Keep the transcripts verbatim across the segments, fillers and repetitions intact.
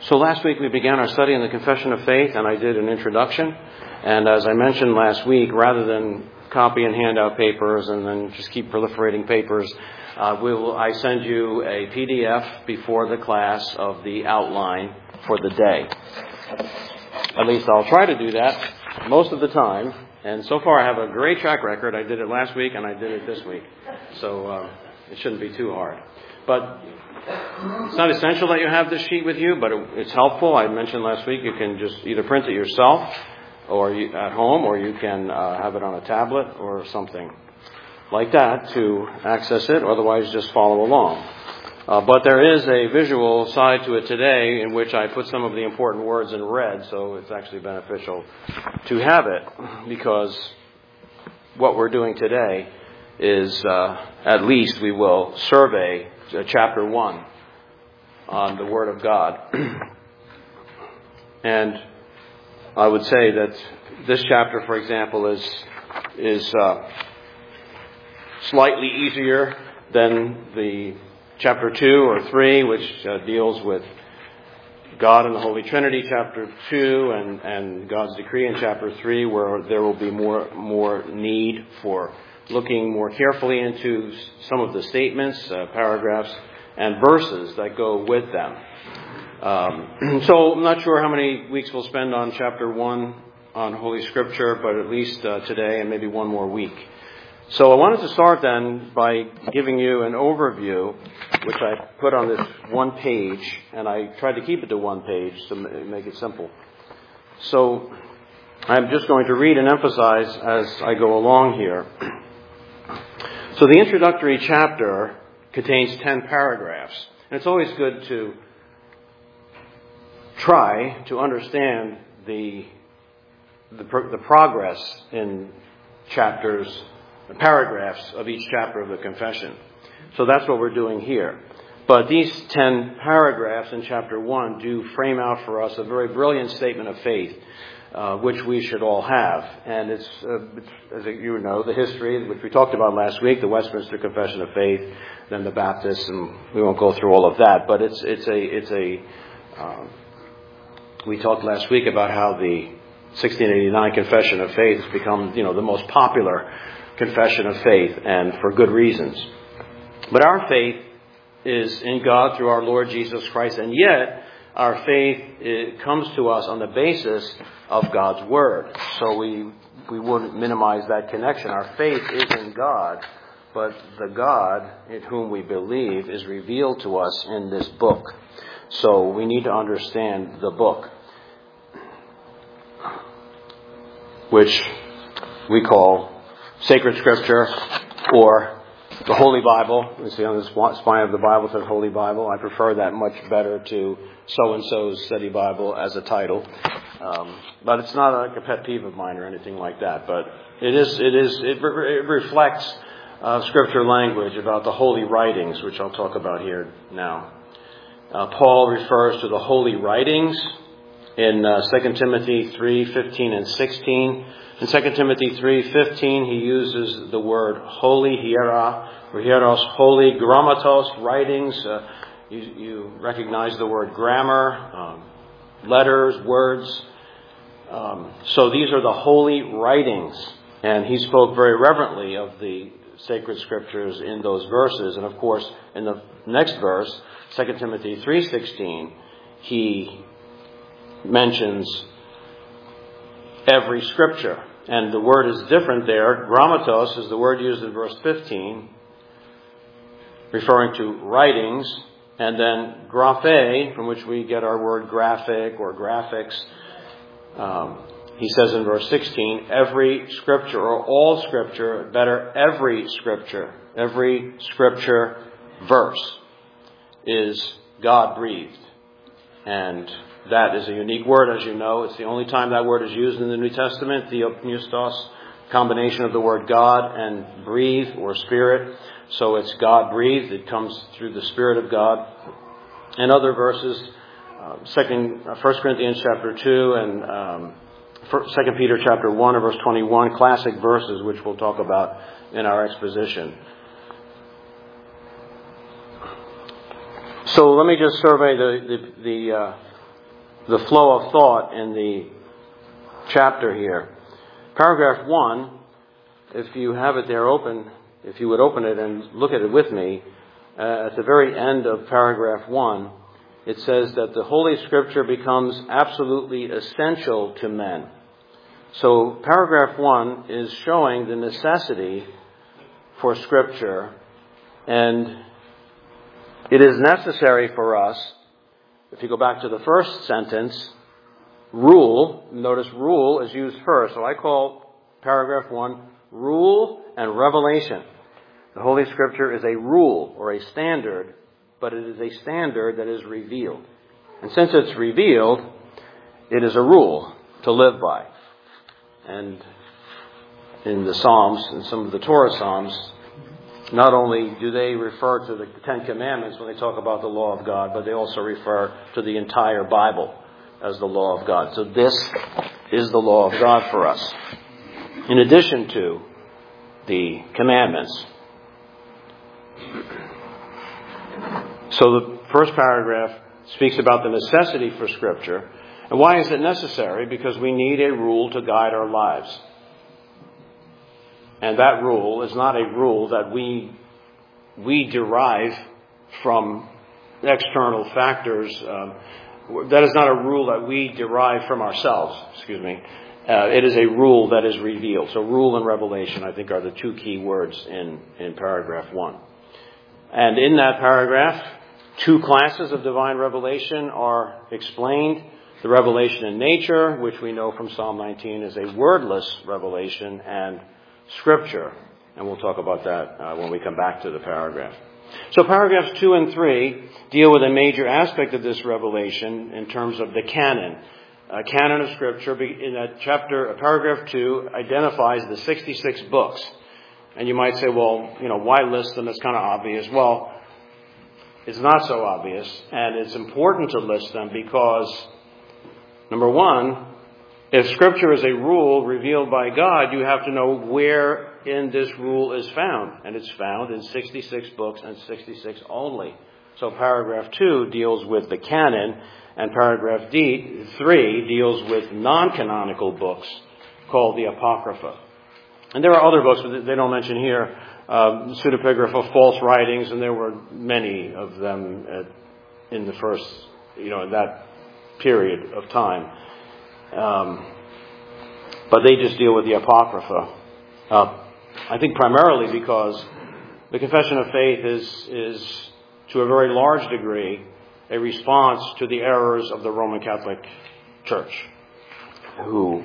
So last week we began our study in the Confession of Faith, and I did an introduction. And as I mentioned last week, rather than copy and hand out papers and then just keep proliferating papers, uh, we will, I send you a P D F before the class of the outline for the day. At least I'll try to do that most of the time. And so far I have a great track record. I did it last week and I did it this week. So uh, it shouldn't be too hard. But it's not essential that you have this sheet with you, but it's helpful. I mentioned last week you can just either print it yourself or you, at home, or you can uh, have it on a tablet or something like that to access it. Otherwise, just follow along. Uh, but there is a visual side to it today in which I put some of the important words in red, so it's actually beneficial to have it, because what we're doing today is uh, at least we will survey uh, chapter one on the Word of God. And I would say that this chapter, for example, is is uh, slightly easier than the chapter two or three, which uh, deals with God and the Holy Trinity, chapter two, and, and God's decree in chapter three, where there will be more more need for looking more carefully into some of the statements, uh, paragraphs, and verses that go with them. Um, so I'm not sure how many weeks we'll spend on chapter one on Holy Scripture, but at least uh, today and maybe one more week. So I wanted to start then by giving you an overview, which I put on this one page, and I tried to keep it to one page to make it simple. So I'm just going to read and emphasize as I go along here. So the introductory chapter contains ten paragraphs. And it's always good to try to understand the the, the progress in chapters, the paragraphs of each chapter of the confession. So that's what we're doing here. But these ten paragraphs in chapter one do frame out for us a very brilliant statement of faith, uh, which we should all have. And it's, uh, it's, as you know, the history, which we talked about last week, the Westminster Confession of Faith, then the Baptists, and we won't go through all of that. But it's it's a it's a um, we talked last week about how the sixteen eighty-nine Confession of Faith has become, you know, the most popular confession of faith, and for good reasons. But our faith is in God through our Lord Jesus Christ, and yet our faith it comes to us on the basis of God's Word. So we we wouldn't minimize that connection. Our faith is in God, but the God in whom we believe is revealed to us in this book. So we need to understand the book, which we call Sacred Scripture or the Holy Bible. You see on the spine of the Bible it says Holy Bible. I prefer that much better to so-and-so's study Bible as a title. Um, but it's not like a pet peeve of mine or anything like that. But it is, it is, it, re- it reflects uh, Scripture language about the holy writings, which I'll talk about here now. Uh, Paul refers to the holy writings in uh, Second Timothy three fifteen and sixteen. In Second Timothy three fifteen, he uses the word holy, hiera, or hieros, holy, grammatos, writings. Uh, you, you recognize the word grammar, um, letters, words. Um, so these are the holy writings. And he spoke very reverently of the sacred scriptures in those verses. And of course, in the next verse, Second Timothy three sixteen, he mentions every scripture. And the word is different there. Grammatos is the word used in verse fifteen, referring to writings. And then graphe, from which we get our word graphic or graphics. Um, he says in verse sixteen, every scripture or all scripture, better every scripture, every scripture verse is God-breathed. And that is a unique word, as you know. It's the only time that word is used in the New Testament, theopneustos, combination of the word God and breathe or spirit. So it's God-breathed. It comes through the Spirit of God. And other verses, uh, Second, uh, First Corinthians chapter two and um, Second Peter chapter one and verse twenty-one, classic verses which we'll talk about in our exposition. So let me just survey the the, the uh, the flow of thought in the chapter here. Paragraph one, if you have it there open, if you would open it and look at it with me, uh, at the very end of paragraph one, it says that the Holy Scripture becomes absolutely essential to men. So paragraph one is showing the necessity for Scripture, and it is necessary for us. If you go back to the first sentence, rule, notice rule is used first. So I call paragraph one rule and revelation. The Holy Scripture is a rule or a standard, but it is a standard that is revealed. And since it's revealed, it is a rule to live by. And in the Psalms, in some of the Torah Psalms, not only do they refer to the Ten Commandments when they talk about the law of God, but they also refer to the entire Bible as the law of God. So this is the law of God for us. In addition to the commandments. So the first paragraph speaks about the necessity for Scripture. And why is it necessary? Because we need a rule to guide our lives. And that rule is not a rule that we we derive from external factors. Um, that is not a rule that we derive from ourselves. Excuse me. Uh, it is a rule that is revealed. So rule and revelation, I think, are the two key words in, in paragraph one. And in that paragraph, two classes of divine revelation are explained. The revelation in nature, which we know from Psalm nineteen is a wordless revelation, and Scripture. And we'll talk about that uh, when we come back to the paragraph. So paragraphs two and three deal with a major aspect of this revelation in terms of the canon. Uh, canon of Scripture, in that chapter, uh, paragraph two, identifies the sixty-six books. And you might say, well, you know, why list them? It's kind of obvious. Well, it's not so obvious, and it's important to list them because, number one, if Scripture is a rule revealed by God, you have to know where in this rule is found. And it's found in sixty-six books and sixty-six only. So paragraph two deals with the canon, and paragraph D, three deals with non-canonical books called the Apocrypha. And there are other books that they don't mention here, um, pseudepigrapha, false writings, and there were many of them at, in the first, you know, in that period of time. Um, but they just deal with the Apocrypha. Uh, I think primarily because the Confession of Faith is, is to a very large degree, a response to the errors of the Roman Catholic Church, who,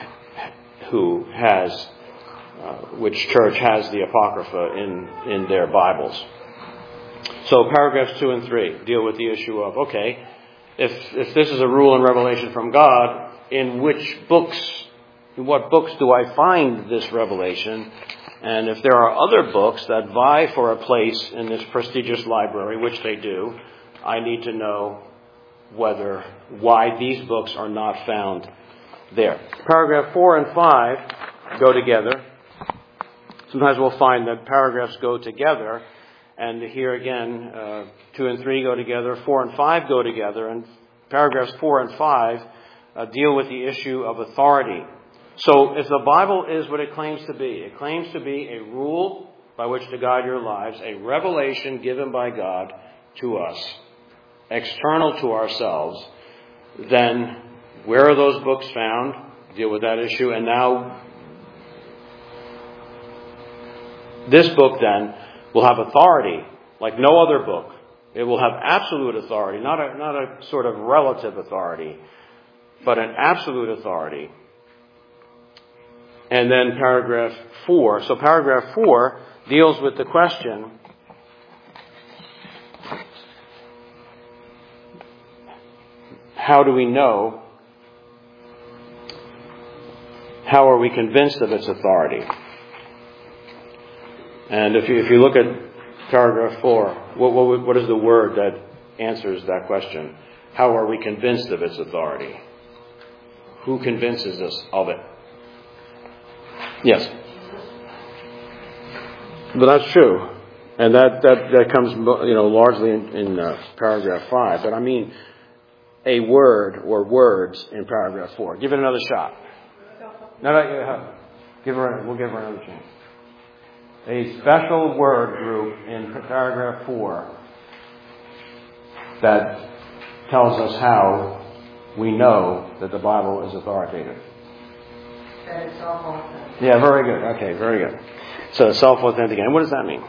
who has, uh, which church has the Apocrypha in, in their Bibles. So paragraphs two and three deal with the issue of, okay, if, if this is a rule and revelation from God, in which books, in what books do I find this revelation? And if there are other books that vie for a place in this prestigious library, which they do, I need to know whether, why these books are not found there. Paragraph four and five go together. Sometimes we'll find that paragraphs go together, and here again, uh, two and three go together, four and five go together, and paragraphs four and five uh, deal with the issue of authority. So if the Bible is what it claims to be, it claims to be a rule by which to guide your lives, a revelation given by God to us, external to ourselves, then where are those books found? Deal with that issue. And now this book then will have authority like no other book. It will have absolute authority, not a, not a sort of relative authority, but an absolute authority. And then paragraph four. So paragraph four deals with the question, how do we know? How are we convinced of its authority? And if you, if you look at paragraph four, what, what, what is the word that answers that question? How are we convinced of its authority? Who convinces us of it? Yes. But that's true. And that, that, that comes, you know, largely in, in uh, paragraph five. But I mean, a, a word or words in paragraph four? Give it another shot. No, no, yeah, give her. We'll give her another chance. A special word group in paragraph four that tells us how we know that the Bible is authoritative. That it's self-authentic. Yeah, very good. Okay, very good. So self-authentic. And what does that mean?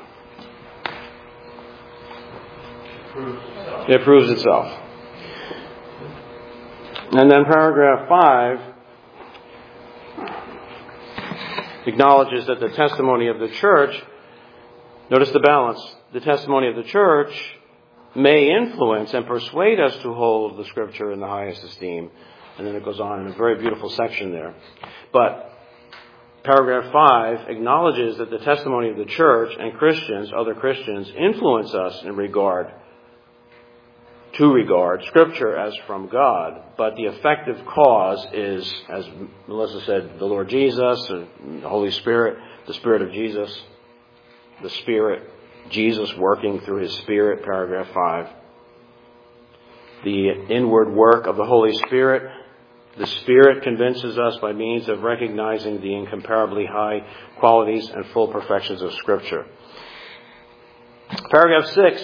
It proves itself. And then paragraph five acknowledges that the testimony of the church, notice the balance, the testimony of the church may influence and persuade us to hold the Scripture in the highest esteem. And then it goes on in a very beautiful section there. But paragraph five acknowledges that the testimony of the church and Christians, other Christians, influence us in regard to regard Scripture as from God, but the effective cause is, as Melissa said, the Lord Jesus, the Holy Spirit, the Spirit of Jesus, the Spirit, Jesus working through His Spirit, paragraph five. The inward work of the Holy Spirit. The Spirit convinces us by means of recognizing the incomparably high qualities and full perfections of Scripture. Paragraph six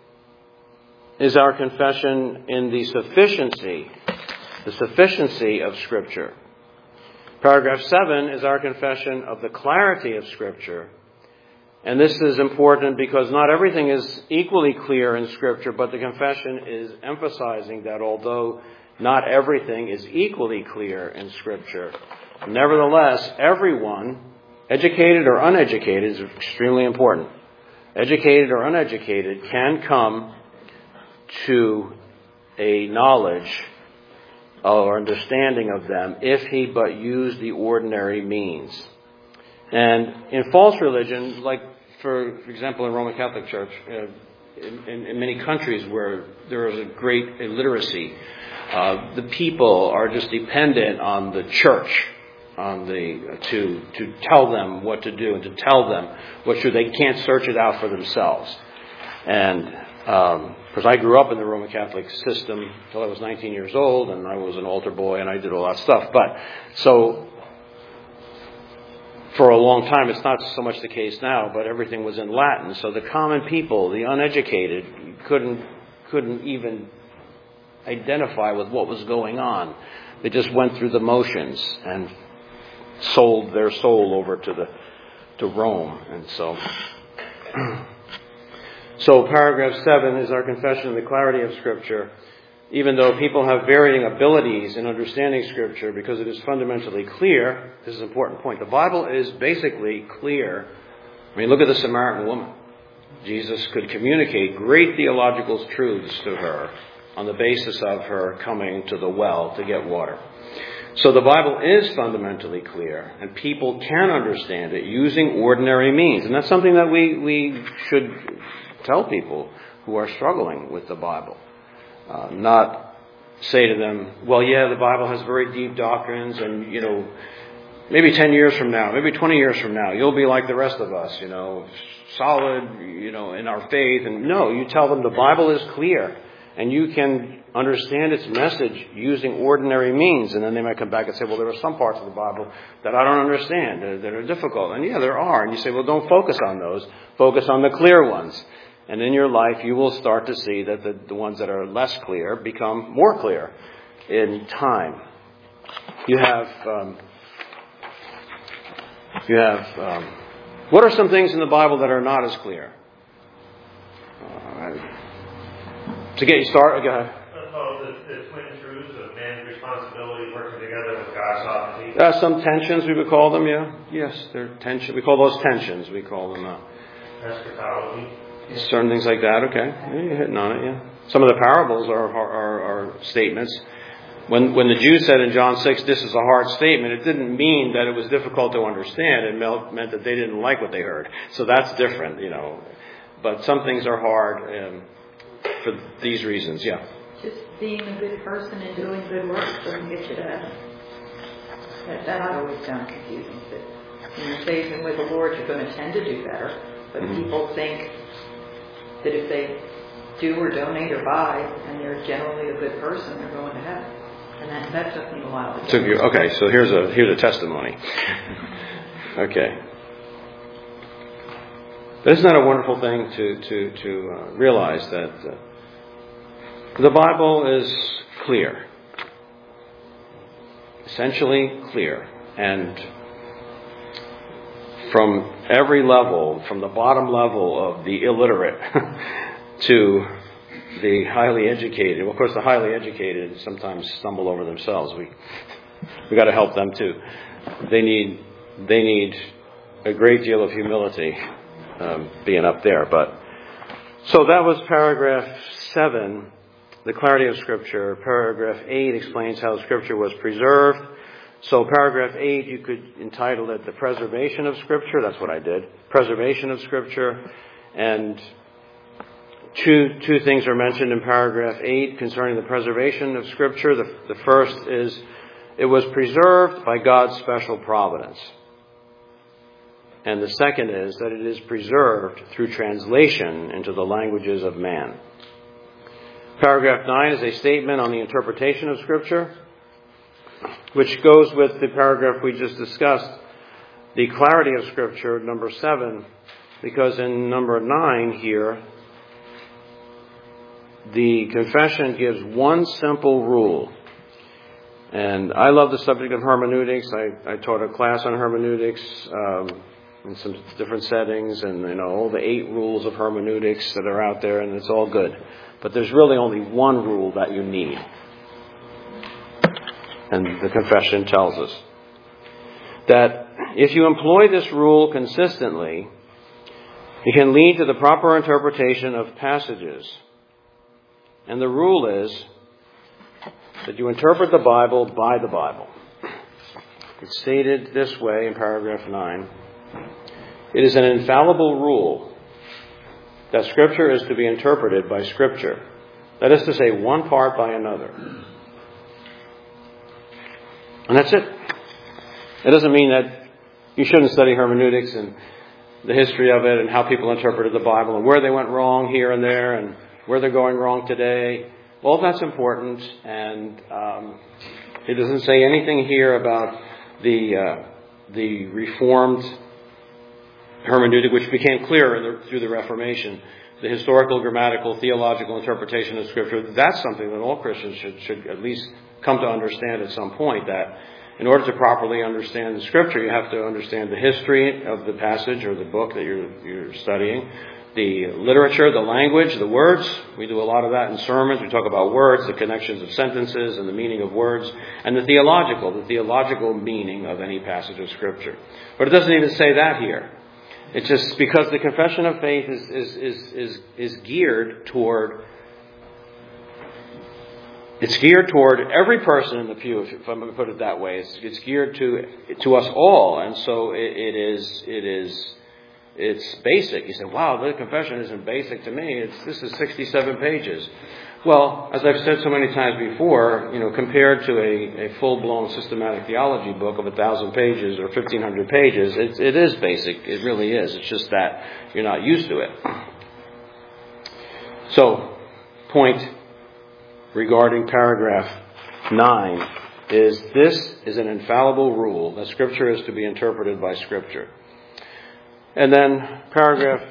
is our confession in the sufficiency, the sufficiency of Scripture. Paragraph seven is our confession of the clarity of Scripture. And this is important because not everything is equally clear in Scripture, but the confession is emphasizing that although not everything is equally clear in Scripture, nevertheless, everyone, educated or uneducated, is extremely important. Educated or uneducated can come to a knowledge or understanding of them if he but use the ordinary means. And in false religion, like for example in Roman Catholic Church, uh, in, in, in many countries where there is a great illiteracy, uh, the people are just dependent on the church, on the to to tell them what to do and to tell them what should. They can't search it out for themselves. And um, because I grew up in the Roman Catholic system until I was nineteen years old, and I was an altar boy, and I did all that stuff. But so for a long time, it's not so much the case now, but everything was in Latin. So the common people, the uneducated, couldn't couldn't even identify with what was going on. They just went through the motions and sold their soul over to the to Rome, and so. So paragraph seven is our confession of the clarity of Scripture. Even though people have varying abilities in understanding Scripture, because it is fundamentally clear, this is an important point. The Bible is basically clear. I mean, look at the Samaritan woman. Jesus could communicate great theological truths to her on the basis of her coming to the well to get water. So the Bible is fundamentally clear, and people can understand it using ordinary means. And that's something that we, we should tell people who are struggling with the Bible. Uh, not say to them, well, yeah, the Bible has very deep doctrines, and, you know, maybe ten years from now, maybe twenty years from now, you'll be like the rest of us, you know, solid, you know, in our faith. And no, you tell them the Bible is clear, and you can understand its message using ordinary means. And then they might come back and say, well, there are some parts of the Bible that I don't understand, that, that are difficult. And yeah, there are. And you say, well, don't focus on those. Focus on the clear ones. And in your life, you will start to see that the, the ones that are less clear become more clear in time. You have, um, you have, um, what are some things in the Bible that are not as clear? Uh, to get you started, go ahead. Oh, the, the twin truths of man's responsibility working together with God's sovereignty. Uh, some tensions, we would call them, yeah. Yes, they're tension. We call those tensions. We call them uh, eschatology. Certain things like that, okay. Yeah, you're hitting on it, yeah. Some of the parables are, are, are statements. When when the Jews said in John six, this is a hard statement, it didn't mean that it was difficult to understand. It meant that they didn't like what they heard. So that's different, you know. But some things are hard um, for these reasons, yeah. Just being a good person and doing good work doesn't get you to heaven. That, that I always found confusing. That when you're saving with the Lord, you're going to tend to do better. But mm-hmm. people think that if they do or donate or buy, and they're generally a good person, they're going to heaven. And that, that took me a while to So get. you, okay, so here's a here's a testimony. Okay. But isn't that a wonderful thing to to to uh, realize that uh, the Bible is clear, essentially clear, and from every level, from the bottom level of the illiterate to the highly educated. Well, of course, the highly educated sometimes stumble over themselves. We we got to help them too. They need they need a great deal of humility um, being up there. But so that was paragraph seven, the clarity of Scripture. Paragraph eight explains how Scripture was preserved. So paragraph eight, you could entitle it the preservation of Scripture. That's what I did. Preservation of Scripture. And two two things are mentioned in paragraph eight concerning the preservation of Scripture. The, the first is it was preserved by God's special providence. And the second is that it is preserved through translation into the languages of man. Paragraph nine is a statement on the interpretation of Scripture, which goes with the paragraph we just discussed, the clarity of Scripture, number seven, because in number nine here, the confession gives one simple rule. And I love the subject of hermeneutics. I, I taught a class on hermeneutics um, in some different settings, and you know all the eight rules of hermeneutics that are out there, and it's all good. But there's really only one rule that you need. And the confession tells us that if you employ this rule consistently, it can lead to the proper interpretation of passages. And the rule is that you interpret the Bible by the Bible. It's stated this way in paragraph nine. It is an infallible rule that Scripture is to be interpreted by Scripture. That is to say, one part by another. And that's it. It doesn't mean that you shouldn't study hermeneutics and the history of it and how people interpreted the Bible and where they went wrong here and there and where they're going wrong today. All that's important, and um, it doesn't say anything here about the uh, the Reformed hermeneutic, which became clearer through the Reformation. The historical, grammatical, theological interpretation of Scripture, that's something that all Christians should, should at least come to understand at some point, that in order to properly understand the Scripture, you have to understand the history of the passage or the book that you're, you're studying, the literature, the language, the words. We do a lot of that in sermons. We talk about words, the connections of sentences and the meaning of words, and the theological, the theological meaning of any passage of Scripture. But it doesn't even say that here. It's just because the confession of faith is is is is, is geared toward it's geared toward every person in the pew, if I'm going to put it that way. It's, it's geared to to us all, and so it, it is it is it's basic. You say, "Wow, the confession isn't basic to me. It's this is sixty-seven pages." Well, as I've said so many times before, you know, compared to a, a full-blown systematic theology book of a thousand pages or fifteen hundred pages, it, it is basic. It really is. It's just that you're not used to it. So, point regarding paragraph nine is this is an infallible rule that Scripture is to be interpreted by Scripture. And then paragraph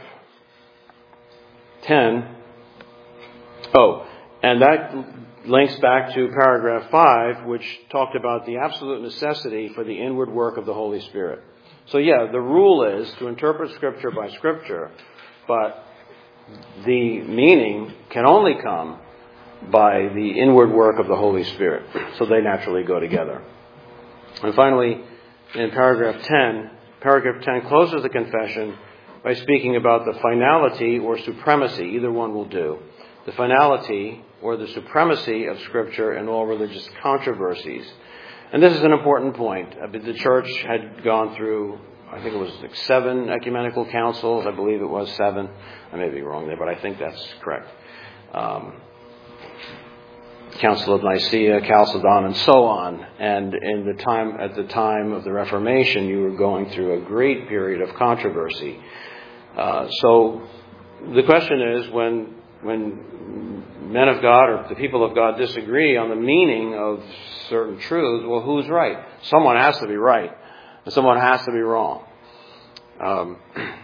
ten. Oh, and that links back to paragraph five, which talked about the absolute necessity for the inward work of the Holy Spirit. So yeah, the rule is to interpret Scripture by Scripture, but the meaning can only come by the inward work of the Holy Spirit. So they naturally go together. And finally, in paragraph ten, paragraph ten closes the confession by speaking about the finality or supremacy. Either one will do. The finality or the supremacy of Scripture in all religious controversies. And this is an important point. The church had gone through, I think it was like seven ecumenical councils. I believe it was seven. I may be wrong there, but I think that's correct. Um, Council of Nicaea, Chalcedon, and so on. And in the time, at the time of the Reformation, you were going through a great period of controversy. Uh, so the question is, when when men of God or the people of God disagree on the meaning of certain truths, well, who's right? Someone has to be right, and someone has to be wrong. Um,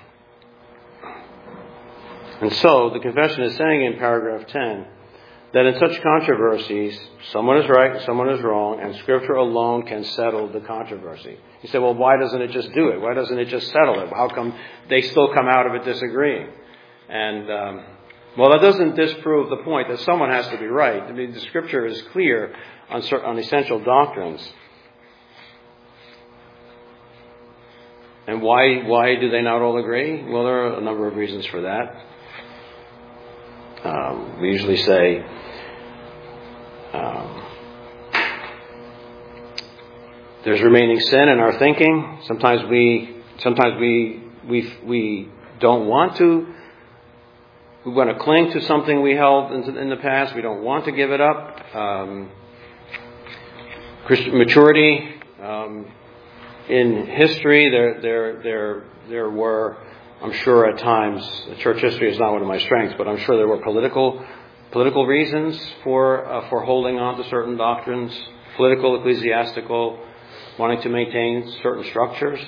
and so the confession is saying in paragraph ten that in such controversies, someone is right and someone is wrong, and Scripture alone can settle the controversy. You say, well, why doesn't it just do it? Why doesn't it just settle it? How come they still come out of it disagreeing? And, um, well, that doesn't disprove the point that someone has to be right. I mean, the Scripture is clear on, on essential doctrines. And why, why do they not all agree? Well, there are a number of reasons for that. Um, we usually say, um, there's remaining sin in our thinking. Sometimes we, sometimes we, we, we don't want to. We want to cling to something we held in, in the past. We don't want to give it up. Um, Christian maturity. Um, in history, there, there, there, there were, I'm sure at times, church history is not one of my strengths, but I'm sure there were political, political reasons for uh, for holding on to certain doctrines, political, ecclesiastical, wanting to maintain certain structures.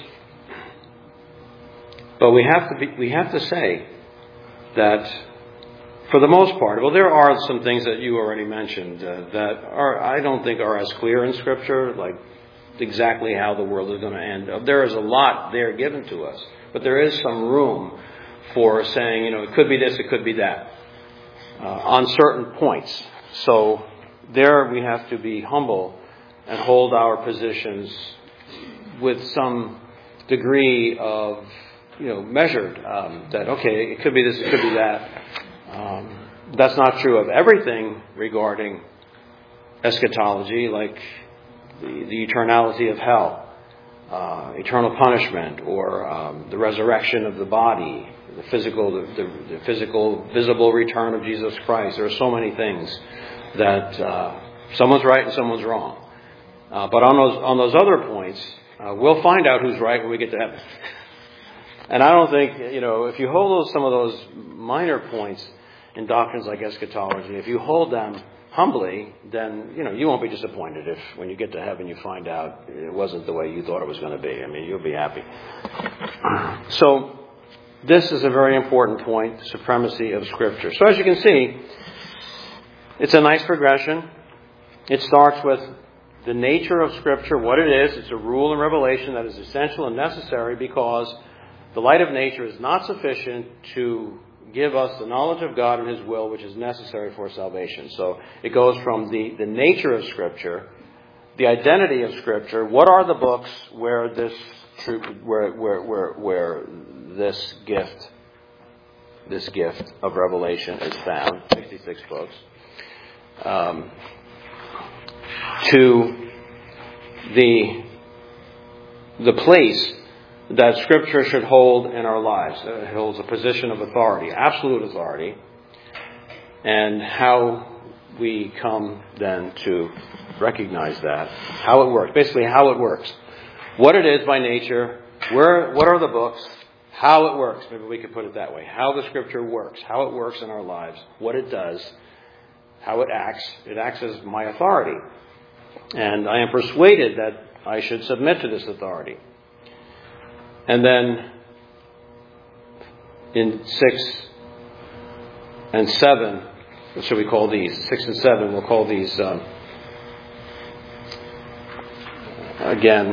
But we have to be, we have to say that, for the most part, well, there are some things that you already mentioned uh, that are I don't think are as clear in Scripture, like exactly how the world is going to end. There is a lot there given to us. But there is some room for saying, you know, it could be this, it could be that, uh, on certain points. So there we have to be humble and hold our positions with some degree of, you know, measured, um, that, okay, it could be this, it could be that. Um, that's not true of everything regarding eschatology, like the, the eternality of hell. Uh, eternal punishment, or um, the resurrection of the body, the physical, the, the, the physical, visible return of Jesus Christ. There are so many things that uh, someone's right and someone's wrong. Uh, but on those on those other points, uh, we'll find out who's right when we get to heaven. And I don't think, you know, if you hold those, some of those minor points in doctrines like eschatology, if you hold them humbly, then, you know, you won't be disappointed if when you get to heaven you find out it wasn't the way you thought it was going to be. I mean, you'll be happy. So this is a very important point, the supremacy of Scripture. So as you can see, it's a nice progression. It starts with the nature of Scripture, what it is. It's a rule and revelation that is essential and necessary because the light of nature is not sufficient to give us the knowledge of God and His will, which is necessary for salvation. So it goes from the, the nature of Scripture, the identity of Scripture. What are the books where this truth, where where where where this gift, this gift of revelation is found? Sixty-six books. Um, to the the place that Scripture should hold in our lives. It holds a position of authority, absolute authority, and how we come then to recognize that, how it works, basically how it works, what it is by nature, where, what are the books, how it works, maybe we could put it that way, how the Scripture works, how it works in our lives, what it does, how it acts. It acts as my authority, and I am persuaded that I should submit to this authority. And then in six and seven, what should we call these? Six and seven, we'll call these, um, again,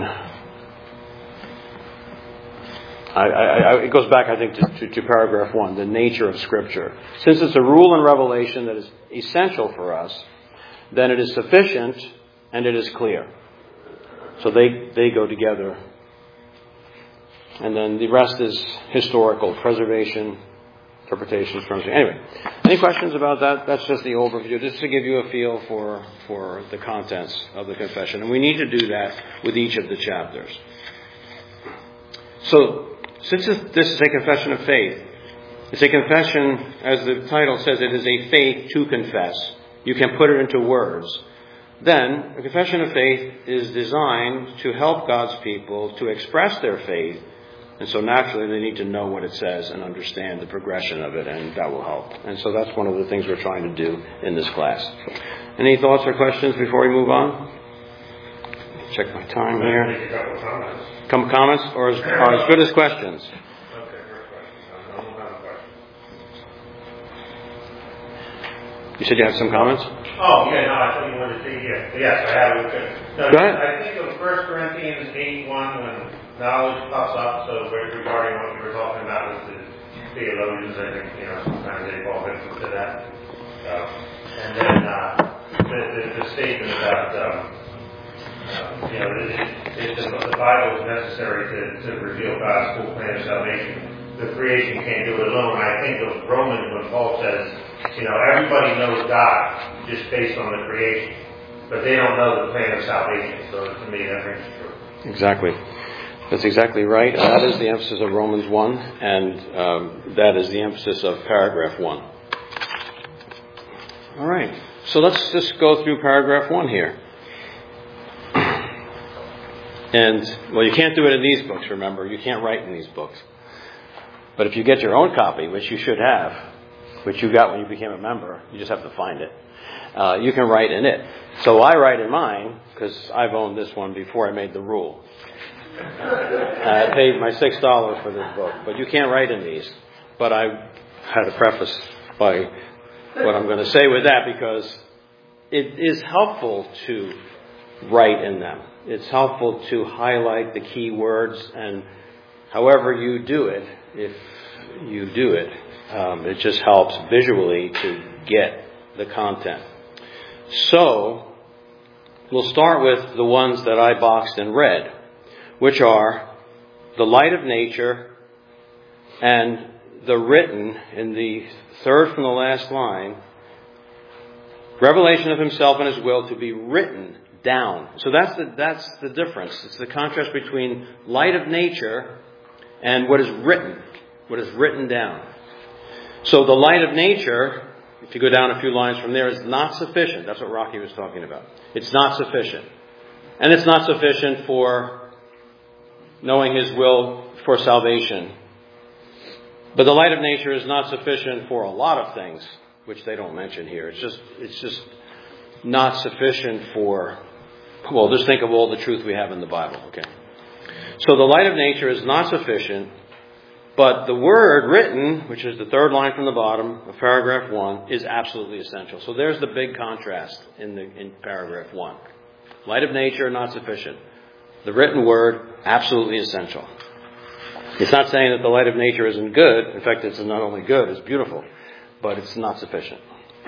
I, I, I, it goes back, I think, to, to, to paragraph one, the nature of Scripture. Since it's a rule and revelation that is essential for us, then it is sufficient and it is clear. So they, they go together. And then the rest is historical, preservation, interpretation, terms. Anyway, any questions about that? That's just the overview, just to give you a feel for, for the contents of the confession. And we need to do that with each of the chapters. So, since this is a confession of faith, it's a confession, as the title says, it is a faith to confess. You can put it into words. Then, a confession of faith is designed to help God's people to express their faith And so naturally they need to know what it says and understand the progression of it, and that will help. And so that's one of the things we're trying to do in this class. Any thoughts or questions before we move on? Check my time here. Make a couple of comments. Come comments or as, or as good as questions? Okay, first question. I don't have a question. You said you have some comments? Oh, yeah, no, I thought you wanted to see, yeah. Yes, I have. No, Go ahead. I think of First Corinthians eight one when knowledge pops up, so regarding what we were talking about with the theologians, I think, you know, sometimes they fall victim to that. So, and then uh, the, the, the statement about, um, uh, you know, it, it, the, the Bible is necessary to, to reveal God's full plan of salvation. The creation can't do it alone. I think of Romans when Paul says, you know, everybody knows God just based on the creation, but they don't know the plan of salvation. So to me, that rings true. Exactly. That's exactly right. And that is the emphasis of Romans one, and um, that is the emphasis of paragraph one. All right. So let's just go through paragraph one here. And, well, you can't do it in these books, remember. You can't write in these books. But if you get your own copy, which you should have, which you got when you became a member, you just have to find it. Uh, you can write in it. So I write in mine, because I've owned this one before I made the rule. I paid my six dollars for this book. But you can't write in these. But I had to preface by what I'm going to say with that, because it is helpful to write in them. It's helpful to highlight the key words, and however you do it, if you do it, um, it just helps visually to get the content. So, we'll start with the ones that I boxed in red, which are the light of nature and the written, in the third from the last line, revelation of himself and his will to be written down. So that's the, that's the difference. It's the contrast between light of nature and what is written, what is written down. So the light of nature, if you go down a few lines from there, is not sufficient. That's what Rocky was talking about. It's not sufficient. And it's not sufficient for knowing his will for salvation. But the light of nature is not sufficient for a lot of things, which they don't mention here. It's just, it's just not sufficient for, well, just think of all the truth we have in the Bible, okay? So the light of nature is not sufficient, but the word written, which is the third line from the bottom of paragraph one, is absolutely essential. So there's the big contrast in the in paragraph one. Light of nature, not sufficient. The written word, absolutely essential. It's not saying that the light of nature isn't good. In fact, it's not only good, it's beautiful, but it's not sufficient.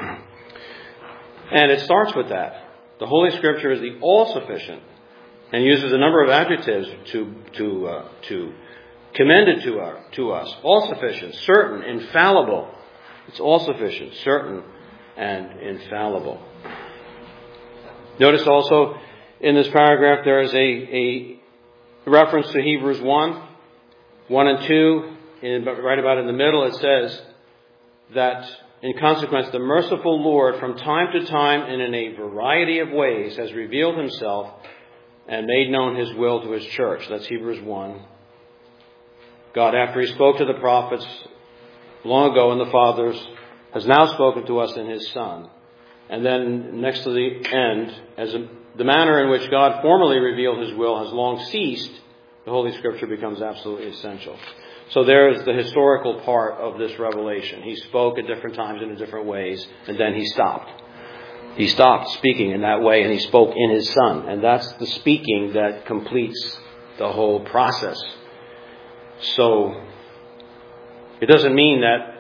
And it starts with that. The Holy Scripture is the all-sufficient, and uses a number of adjectives to to uh, to commend it to, our, to us. All-sufficient, certain, infallible. It's all-sufficient, certain, and infallible. Notice also in this paragraph there is a, a reference to Hebrews one, one and two. In, right about in the middle it says that in consequence the merciful Lord from time to time and in a variety of ways has revealed himself and made known his will to his church. That's Hebrews one. God, after he spoke to the prophets long ago and the fathers, has now spoken to us in his Son. And then next to the end, as a, the manner in which God formerly revealed his will has long ceased, the Holy Scripture becomes absolutely essential. So there is the historical part of this revelation. He spoke at different times and in different ways, and then he stopped. He stopped speaking in that way, and he spoke in his Son. And that's the speaking that completes the whole process. So it doesn't mean that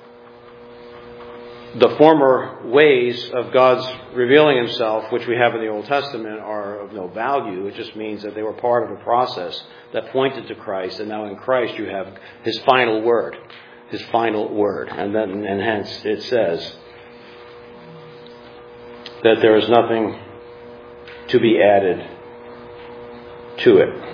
the former ways of God's revealing himself, which we have in the Old Testament, are of no value. It just means that they were part of a process that pointed to Christ, and now in Christ you have his final word, his final word. And then, and hence it says that there is nothing to be added to it.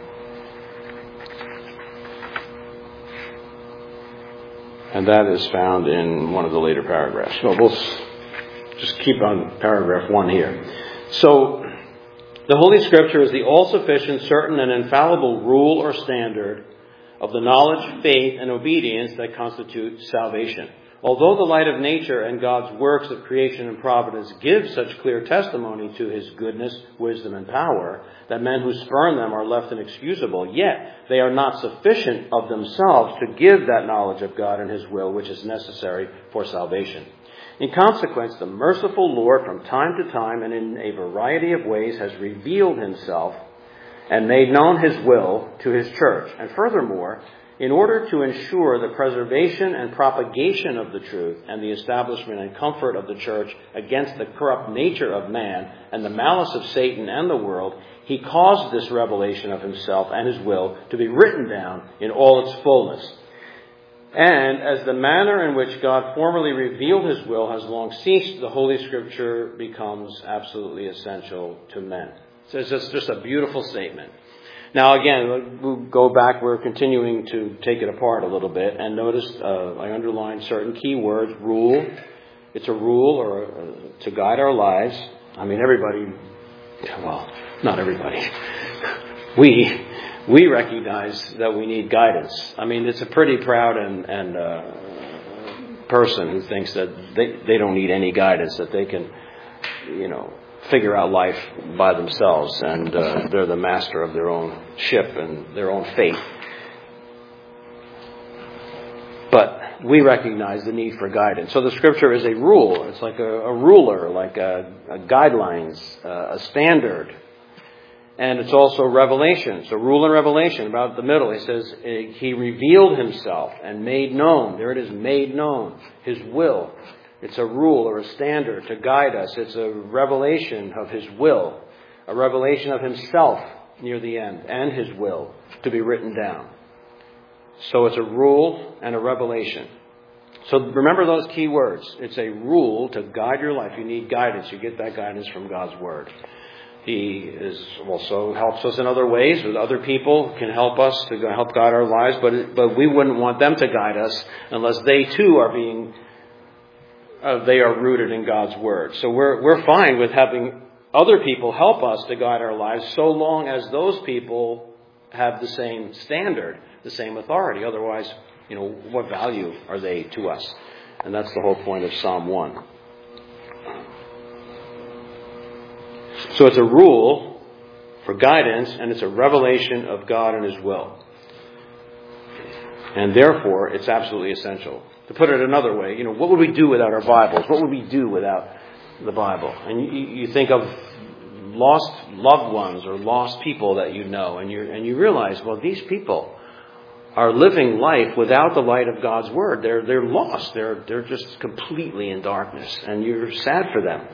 And that is found in one of the later paragraphs. So we'll just keep on paragraph one here. So the Holy Scripture is the all-sufficient, certain, and infallible rule or standard of the knowledge, faith, and obedience that constitute salvation. Although the light of nature and God's works of creation and providence give such clear testimony to His goodness, wisdom, and power, that men who spurn them are left inexcusable, yet they are not sufficient of themselves to give that knowledge of God and His will which is necessary for salvation. In consequence, the merciful Lord from time to time and in a variety of ways has revealed Himself and made known His will to His church. And furthermore, in order to ensure the preservation and propagation of the truth and the establishment and comfort of the church against the corrupt nature of man and the malice of Satan and the world, He caused this revelation of Himself and His will to be written down in all its fullness. And as the manner in which God formerly revealed His will has long ceased, the Holy Scripture becomes absolutely essential to men. So it's just, just a beautiful statement. Now again, we'll go back, we're continuing to take it apart a little bit, and notice uh, I underlined certain key words. Rule, it's a rule or uh, to guide our lives. I mean, everybody, well, not everybody. We we recognize that we need guidance. I mean, it's a pretty proud and, and uh, person who thinks that they, they don't need any guidance, that they can, you know, figure out life by themselves, and uh, they're the master of their own ship and their own fate. But we recognize the need for guidance. So the Scripture is a rule. It's like a, a ruler, like a, a guidelines, uh, a standard. And it's also revelation. So rule and revelation, about the middle. He says He revealed Himself and made known. There it is, made known His will. It's a rule or a standard to guide us. It's a revelation of His will, a revelation of Himself near the end, and His will to be written down. So it's a rule and a revelation. So remember those key words. It's a rule to guide your life. You need guidance. You get that guidance from God's Word. He is also helps us in other ways. With other people can help us to help guide our lives, but but we wouldn't want them to guide us unless they too are being Uh, they are rooted in God's Word. So we're we're fine with having other people help us to guide our lives so long as those people have the same standard, the same authority. Otherwise, you know, what value are they to us? And that's the whole point of Psalm one. So it's a rule for guidance, and it's a revelation of God and His will. And therefore, it's absolutely essential. To put it another way, you know, what would we do without our Bibles? What would we do without the Bible? And you, you think of lost loved ones or lost people that you know, and you and you realize, well, these people are living life without the light of God's Word. They're they're lost. They're they're just completely in darkness, and you're sad for them.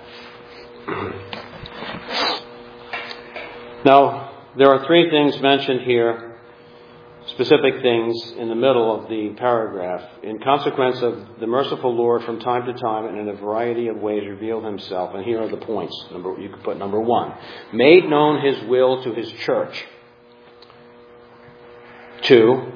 Now, there are three things mentioned here. Specific things in the middle of the paragraph. In consequence of the merciful Lord from time to time and in a variety of ways revealed Himself. And here are the points. Number, you could put number one. Made known His will to His church. Two.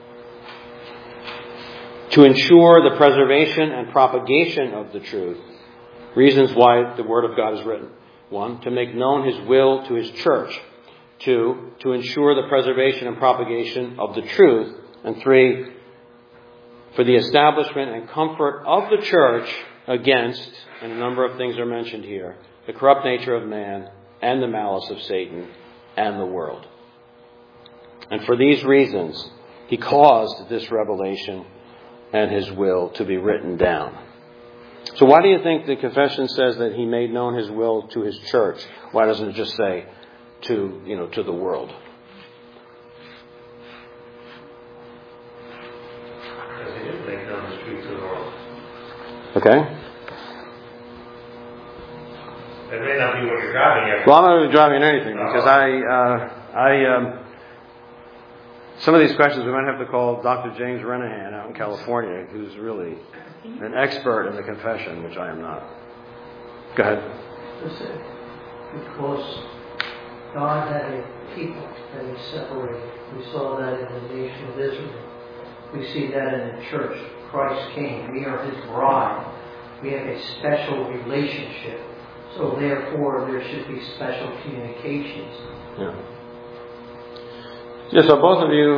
To ensure the preservation and propagation of the truth. Reasons why the Word of God is written. One, to make known His will to His church. Two, to ensure the preservation and propagation of the truth. And three, for the establishment and comfort of the church against, and a number of things are mentioned here, the corrupt nature of man and the malice of Satan and the world. And for these reasons, He caused this revelation and His will to be written down. So why do you think the confession says that He made known His will to His church? Why doesn't it just say to, you know, to the world? Because He did make known His truth to the world. Okay. It may not be what you're driving at. Well, I'm not going to be driving anything because I, uh, I, um, some of these questions we might have to call Doctor James Renahan out in California, who's really an expert in the confession, which I am not. Go ahead. Because God had a people that He separated. We saw that in the nation of Israel. We see that in the church. Christ came. We are His bride. We have a special relationship. So therefore, there should be special communications. Yeah. Yeah, so both of you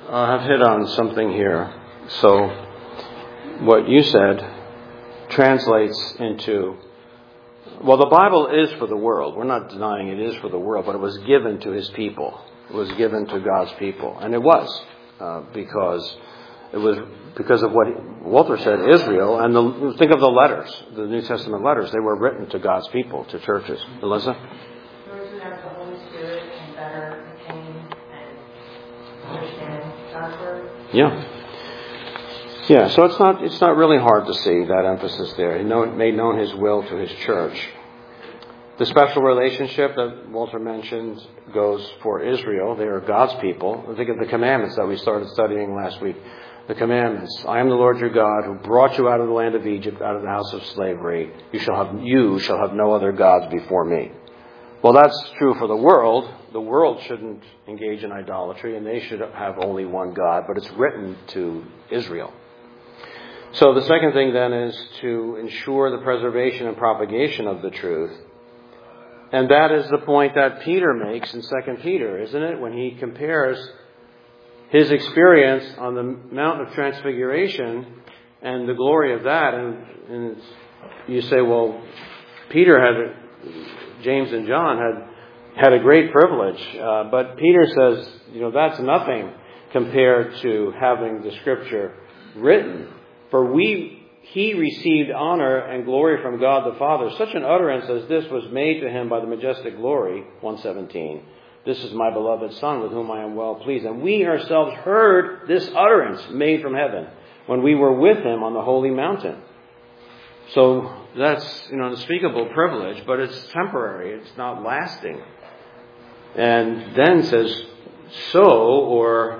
I've hit on something here. So what you said translates into, well, the Bible is for the world. We're not denying it is for the world, but it was given to his people. It was given to God's people. And it was, uh, because it was because of what Walter said, Israel, and the, think of the letters, the New Testament letters. They were written to God's people, to churches. Alyssa? Those who have the Holy Spirit can better attain and understand God's word. Yeah. Yeah, so it's not it's not really hard to see that emphasis there. He know, made known his will to his church. The special relationship that Walter mentioned goes for Israel. They are God's people. Think of the commandments that we started studying last week. The commandments. I am the Lord your God who brought you out of the land of Egypt, out of the house of slavery. You shall have you shall have no other gods before me. Well, that's true for the world. The world shouldn't engage in idolatry, and they should have only one God, but it's written to Israel. So the second thing then is to ensure the preservation and propagation of the truth. And that is the point that Peter makes in Second Peter, isn't it? When he compares his experience on the Mount of Transfiguration and the glory of that. And, and you say, well, Peter had, James and John had had a great privilege. Uh, but Peter says, you know, that's nothing compared to having the Scripture written. For we, he received honor and glory from God the Father. Such an utterance as this was made to him by the majestic glory, one seventeen. This is my beloved Son with whom I am well pleased. And we ourselves heard this utterance made from heaven when we were with him on the holy mountain. So that's, you know, an unspeakable privilege, but it's temporary. It's not lasting. And then says, so, or...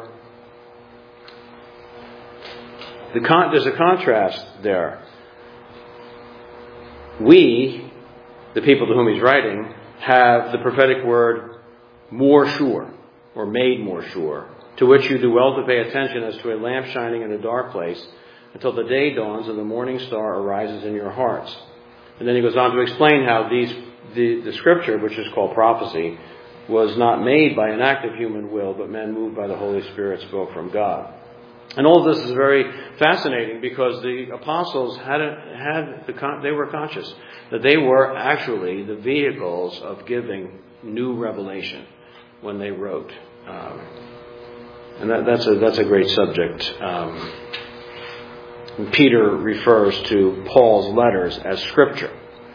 The con- there's a contrast there. We, the people to whom he's writing, have the prophetic word more sure, or made more sure, to which you do well to pay attention as to a lamp shining in a dark place until the day dawns and the morning star arises in your hearts. And then he goes on to explain how these the, the scripture, which is called prophecy, was not made by an act of human will, but men moved by the Holy Spirit spoke from God. And all of this is very fascinating because the apostles had had the they were conscious that they were actually the vehicles of giving new revelation when they wrote, um, and that, that's a that's a great subject. Um, Peter refers to Paul's letters as Scripture.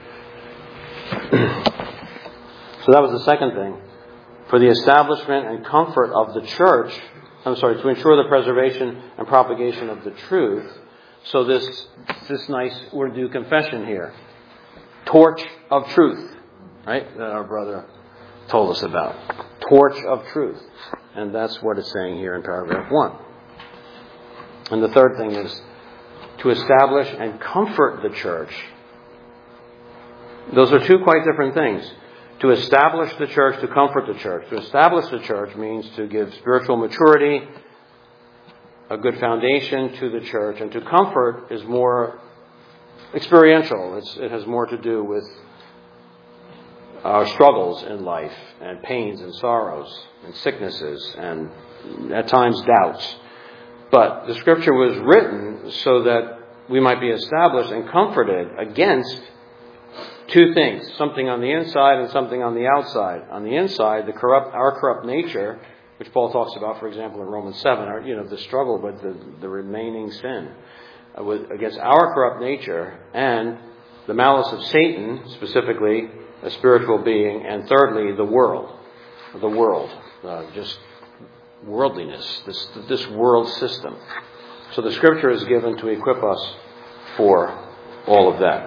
So that was the second thing. For the establishment and comfort of the church, I'm sorry, to ensure the preservation and propagation of the truth. So this this nice Urdu confession here. Torch of truth, right? That our brother told us about. Torch of truth. And that's what it's saying here in paragraph one. And the third thing is to establish and comfort the church. Those are two quite different things. To establish the church, to comfort the church. To establish the church means to give spiritual maturity, a good foundation to the church. And to comfort is more experiential. It's, it has more to do with our struggles in life and pains and sorrows and sicknesses and at times doubts. But the Scripture was written so that we might be established and comforted against two things, something on the inside and something on the outside. On the inside, the corrupt, our corrupt nature, which Paul talks about, for example, in Romans seven, our, you know, the struggle with the, the remaining sin uh, with, against our corrupt nature, and the malice of Satan, specifically a spiritual being, and thirdly, the world, the world, uh, just worldliness, this this world system. So the Scripture is given to equip us for all of that.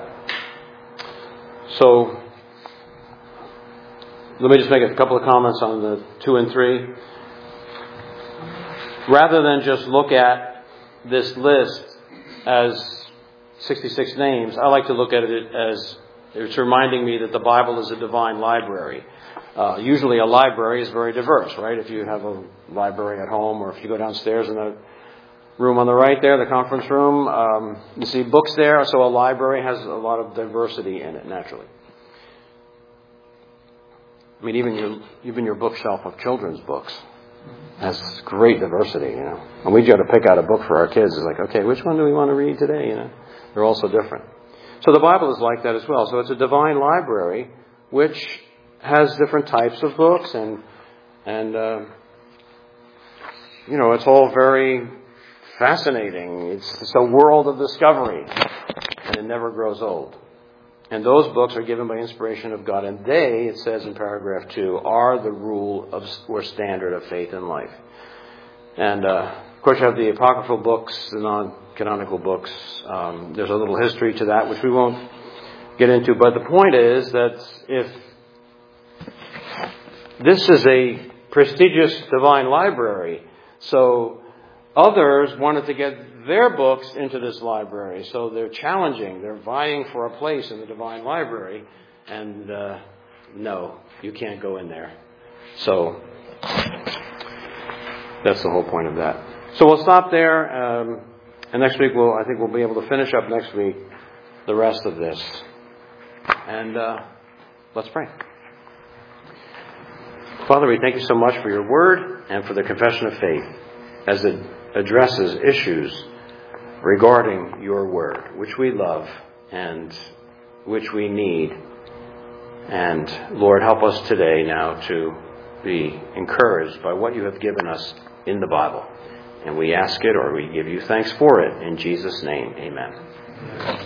So, let me just make a couple of comments on the two and three. Rather than just look at this list as sixty-six names, I like to look at it as it's reminding me that the Bible is a divine library. Uh, usually a library is very diverse, right? If you have a library at home, or if you go downstairs in the room on the right there, the conference room, um, you see books there. So a library has a lot of diversity in it, naturally. I mean, even your even your bookshelf of children's books That's great diversity, you know. When we go to pick out a book for our kids, it's like, okay, which one do we want to read today, you know? They're all so different. So the Bible is like that as well. So it's a divine library which has different types of books, and, and uh, you know, it's all very fascinating. It's, it's a world of discovery, and it never grows old. And those books are given by inspiration of God, and they, it says in paragraph two, are the rule of or standard of faith and life. And uh, of course, you have the apocryphal books, the non-canonical books. Um, there's a little history to that, which we won't get into. But the point is that if this is a prestigious divine library, so others wanted to get their books into this library, so they're challenging. They're vying for a place in the divine library, and uh, no, you can't go in there. So that's the whole point of that. So we'll stop there, um, and next week we'll I think we'll be able to finish up next week the rest of this. And uh, let's pray. Father, we thank you so much for your word and for the confession of faith as it addresses issues regarding your word, which we love and which we need. And Lord, help us today now to be encouraged by what you have given us in the Bible. And we ask it, or we give you thanks for it. In Jesus' name, amen.